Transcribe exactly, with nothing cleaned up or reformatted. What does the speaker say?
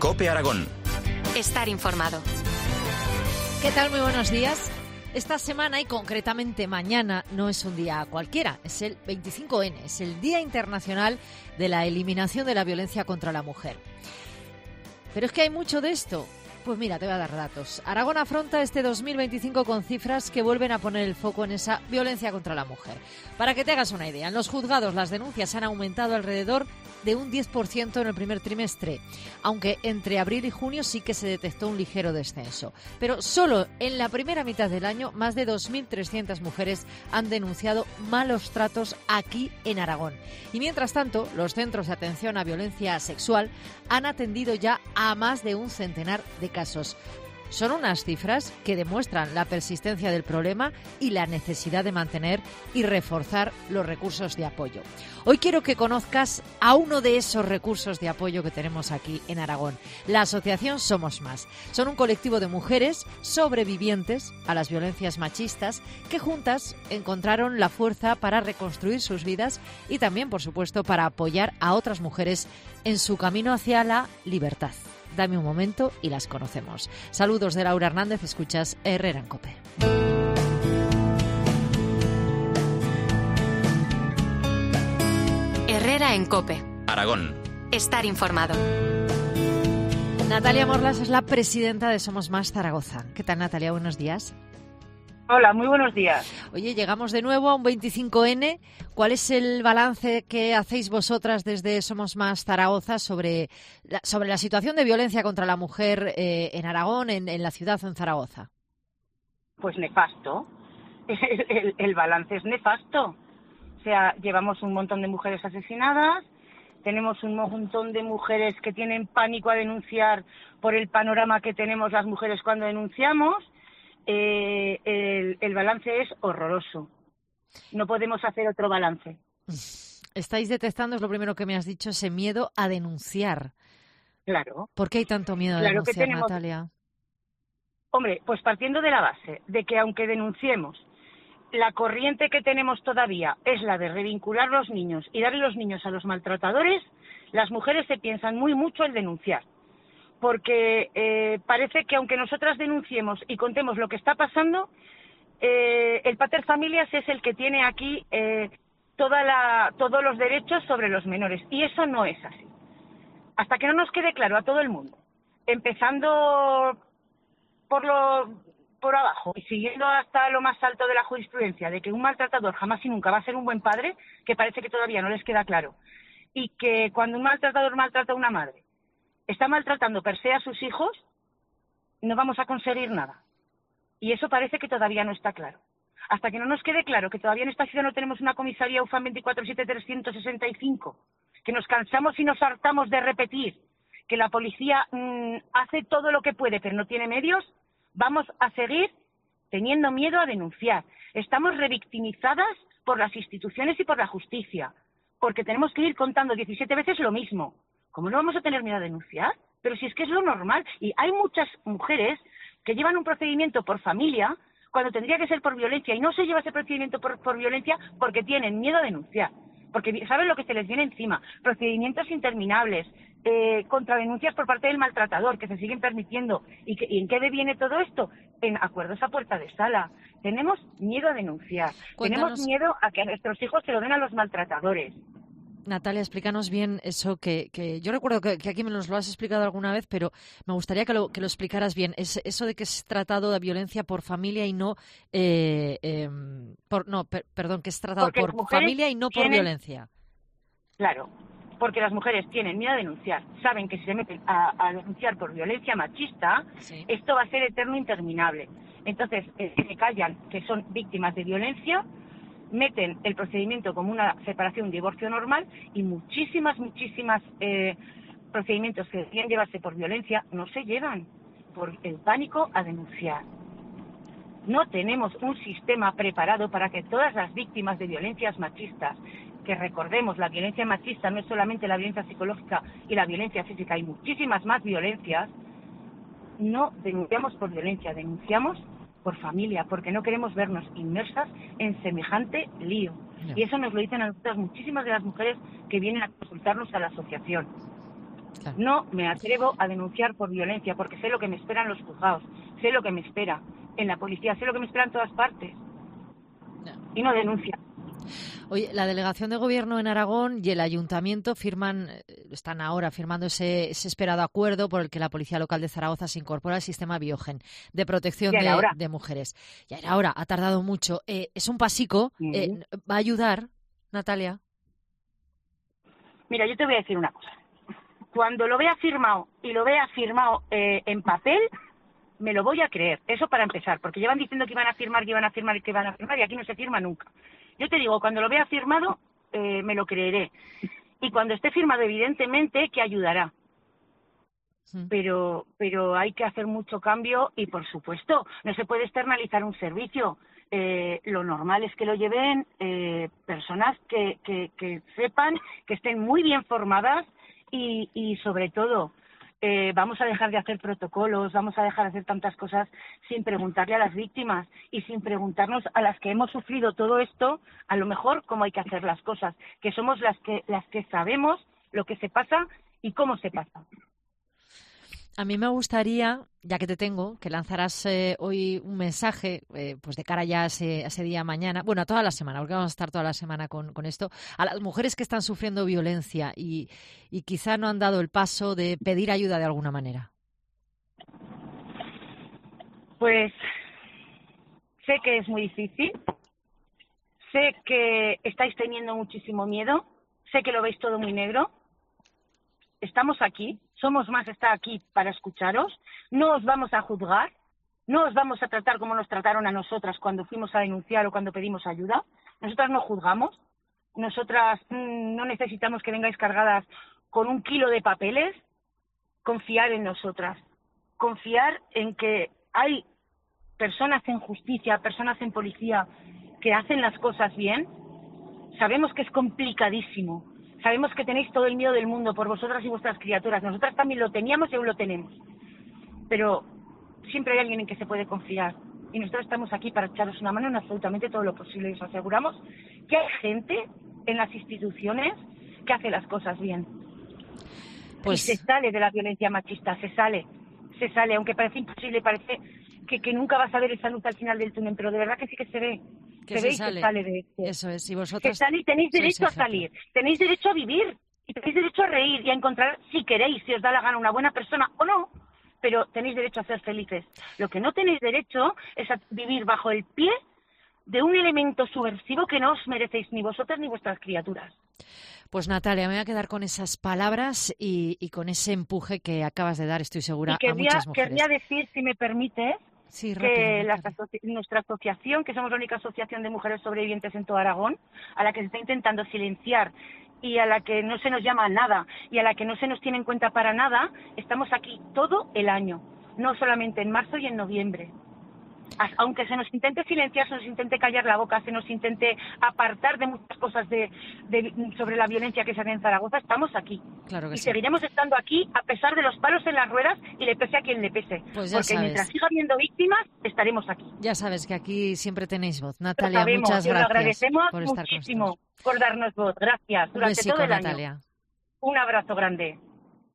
COPE Aragón. Estar informado. ¿Qué tal? Muy buenos días. Esta semana y concretamente mañana no es un día cualquiera, es el veinticinco ene, es el Día Internacional de la Eliminación de la Violencia contra la Mujer. Pero es que hay mucho de esto. Pues mira, te voy a dar datos. Aragón afronta este dos mil veinticinco con cifras que vuelven a poner el foco en esa violencia contra la mujer. Para que te hagas una idea, en los juzgados las denuncias han aumentado alrededor de un diez por ciento en el primer trimestre, aunque entre abril y junio sí que se detectó un ligero descenso. Pero solo en la primera mitad del año, más de dos mil trescientas mujeres han denunciado malos tratos aquí en Aragón. Y mientras tanto, los centros de atención a violencia sexual han atendido ya a más de un centenar de casos. Son unas cifras que demuestran la persistencia del problema y la necesidad de mantener y reforzar los recursos de apoyo. Hoy quiero que conozcas a uno de esos recursos de apoyo que tenemos aquí en Aragón, la asociación Somos Más. Son un colectivo de mujeres sobrevivientes a las violencias machistas que juntas encontraron la fuerza para reconstruir sus vidas y también, por supuesto, para apoyar a otras mujeres en su camino hacia la libertad. Dame un momento y las conocemos. Saludos de Laura Hernández, escuchas Herrera en COPE. Herrera en COPE. Aragón. Estar informado. Natalia Morlas es la presidenta de Somos Más Zaragoza. ¿Qué tal, Natalia? Buenos días. Hola, muy buenos días. Oye, llegamos de nuevo a un veinticinco ene. ¿Cuál es el balance que hacéis vosotras desde Somos Más Zaragoza sobre la, sobre la situación de violencia contra la mujer eh, en Aragón, en, en la ciudad o en Zaragoza? Pues nefasto. El, el, el balance es nefasto. O sea, llevamos un montón de mujeres asesinadas, tenemos un montón de mujeres que tienen pánico a denunciar por el panorama que tenemos las mujeres cuando denunciamos. Eh, el, el balance es horroroso. No podemos hacer otro balance. Estáis detectando, es lo primero que me has dicho, ese miedo a denunciar. Claro. ¿Por qué hay tanto miedo a claro denunciar, que tenemos... Natalia? Hombre, pues partiendo de la base de que aunque denunciemos, la corriente que tenemos todavía es la de revincular los niños y darle los niños a los maltratadores, las mujeres se piensan muy mucho el denunciar. Porque eh, parece que aunque nosotras denunciemos y contemos lo que está pasando, eh, el pater familias es el que tiene aquí eh, toda la, todos los derechos sobre los menores. Y eso no es así. Hasta que no nos quede claro a todo el mundo, empezando por, lo, por abajo y siguiendo hasta lo más alto de la jurisprudencia, de que un maltratador jamás y nunca va a ser un buen padre, que parece que todavía no les queda claro, y que cuando un maltratador maltrata a una madre, está maltratando per se a sus hijos, no vamos a conseguir nada. Y eso parece que todavía no está claro. Hasta que no nos quede claro que todavía en esta ciudad no tenemos una comisaría U F A M veinticuatro siete trescientos sesenta y cinco, que nos cansamos y nos hartamos de repetir que la policía mmm, hace todo lo que puede pero no tiene medios, vamos a seguir teniendo miedo a denunciar. Estamos revictimizadas por las instituciones y por la justicia, porque tenemos que ir contando diecisiete veces lo mismo. ¿Cómo no vamos a tener miedo a denunciar? Pero si es que es lo normal. Y hay muchas mujeres que llevan un procedimiento por familia cuando tendría que ser por violencia y no se lleva ese procedimiento por, por violencia porque tienen miedo a denunciar. Porque saben lo que se les viene encima. Procedimientos interminables, eh, contradenuncias por parte del maltratador que se siguen permitiendo. ¿Y, que, ¿Y en qué deviene todo esto? En acuerdos a puerta de sala. Tenemos miedo a denunciar. Cuéntanos... Tenemos miedo a que a nuestros hijos se lo den a los maltratadores. Natalia, explícanos bien eso que, que yo recuerdo que, que aquí me nos lo has explicado alguna vez, pero me gustaría que lo, que lo explicaras bien. Es, eso de que es tratado de violencia por familia y no, eh, eh, por, no, per, perdón, que es tratado porque por familia y no tienen, por violencia. Claro, porque las mujeres tienen miedo a denunciar. Saben que si se meten a, a denunciar por violencia machista, sí, esto va a ser eterno interminable. Entonces, eh, se callan que son víctimas de violencia, meten el procedimiento como una separación, un divorcio normal y muchísimas, muchísimas eh, procedimientos que deberían llevarse por violencia no se llevan por el pánico a denunciar. No tenemos un sistema preparado para que todas las víctimas de violencias machistas, que recordemos, la violencia machista no es solamente la violencia psicológica y la violencia física, hay muchísimas más violencias, no denunciamos por violencia, denunciamos por familia, porque no queremos vernos inmersas en semejante lío. No. Y eso nos lo dicen a nosotras muchísimas de las mujeres que vienen a consultarnos a la asociación. Claro. No me atrevo a denunciar por violencia porque sé lo que me esperan los juzgados, sé lo que me espera en la policía, sé lo que me espera en todas partes. No. Y no denuncia. Oye, la delegación de gobierno en Aragón y el ayuntamiento firman, están ahora firmando ese, ese esperado acuerdo por el que la policía local de Zaragoza se incorpora al sistema Biogen de protección de, de mujeres. Ya era hora, ha tardado mucho. Eh, es un pasico. Uh-huh. Eh, ¿Va a ayudar, Natalia? Mira, yo te voy a decir una cosa. Cuando lo vea firmado y lo vea firmado eh, en papel, me lo voy a creer. Eso para empezar, porque llevan diciendo que iban a firmar, que iban a firmar y que iban a firmar y aquí no se firma nunca. Yo te digo, cuando lo vea firmado, eh, me lo creeré. Y cuando esté firmado, evidentemente, que ayudará. Sí. Pero, pero hay que hacer mucho cambio y, por supuesto, no se puede externalizar un servicio. Eh, lo normal es que lo lleven eh, personas que, que, que sepan, que estén muy bien formadas y, y sobre todo, Eh, vamos a dejar de hacer protocolos, vamos a dejar de hacer tantas cosas sin preguntarle a las víctimas y sin preguntarnos a las que hemos sufrido todo esto, a lo mejor cómo hay que hacer las cosas, que somos las que las que sabemos lo que se pasa y cómo se pasa. A mí me gustaría, ya que te tengo, que lanzaras eh, hoy un mensaje, eh, pues de cara ya a ese, a ese día mañana, bueno, a toda la semana, porque vamos a estar toda la semana con, con esto, a las mujeres que están sufriendo violencia y, y quizá no han dado el paso de pedir ayuda de alguna manera. Pues sé que es muy difícil, sé que estáis teniendo muchísimo miedo, sé que lo veis todo muy negro. Estamos aquí, Somos Más está aquí para escucharos, no os vamos a juzgar, no os vamos a tratar como nos trataron a nosotras cuando fuimos a denunciar o cuando pedimos ayuda. Nosotras no juzgamos, nosotras mmm, no necesitamos que vengáis cargadas con un kilo de papeles. Confiar en nosotras, confiar en que hay personas en justicia, personas en policía que hacen las cosas bien. Sabemos que es complicadísimo. Sabemos que tenéis todo el miedo del mundo por vosotras y vuestras criaturas. Nosotras también lo teníamos y aún lo tenemos. Pero siempre hay alguien en que se puede confiar. Y nosotros estamos aquí para echaros una mano en absolutamente todo lo posible. Y os aseguramos que hay gente en las instituciones que hace las cosas bien. Pues... Y se sale de la violencia machista, se sale. Se sale, aunque parece imposible, parece que, que nunca vas a ver esa luz al final del túnel. Pero de verdad que sí que se ve. Que se, se ve y sale. se sale de esto. Eso es, y vosotros... Se sale y tenéis derecho a salir, tenéis derecho a vivir, y tenéis derecho a reír y a encontrar, si queréis, si os da la gana, una buena persona o no, pero tenéis derecho a ser felices. Lo que no tenéis derecho es a vivir bajo el pie de un elemento subversivo que no os merecéis ni vosotras ni vuestras criaturas. Pues Natalia, me voy a quedar con esas palabras y, y con ese empuje que acabas de dar, estoy segura, y querría, a muchas mujeres. Querría decir, si me permites, Sí, que rápido, la asoci- nuestra asociación, que somos la única asociación de mujeres sobrevivientes en todo Aragón, a la que se está intentando silenciar y a la que no se nos llama a nada y a la que no se nos tiene en cuenta para nada, estamos aquí todo el año, no solamente en marzo y en noviembre. Aunque se nos intente silenciar, se nos intente callar la boca, se nos intente apartar de muchas cosas de, de, sobre la violencia que se hace en Zaragoza, estamos aquí. Claro que y sí. seguiremos estando aquí a pesar de los palos en las ruedas y le pese a quien le pese. Pues ya Porque sabes. mientras siga habiendo víctimas, estaremos aquí. Ya sabes que aquí siempre tenéis voz. Natalia, sabemos, muchas y gracias lo agradecemos por estar muchísimo con nosotros. por darnos voz. Gracias. Un Durante besico, todo el Natalia. año. Un abrazo grande.